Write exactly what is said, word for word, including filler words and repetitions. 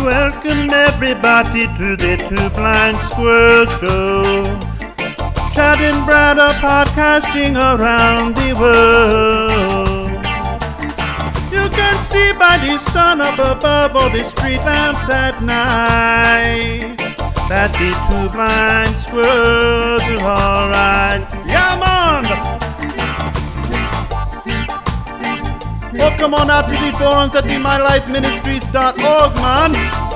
Welcome everybody to the Two Blind Squirrels Show. Chad and Brad are podcasting around the world. You can see by the sun up above all the street lamps at night that the two blind squirrels are alright. Yeah, man! Well, come on out to the forums at the my life ministries dot org, man.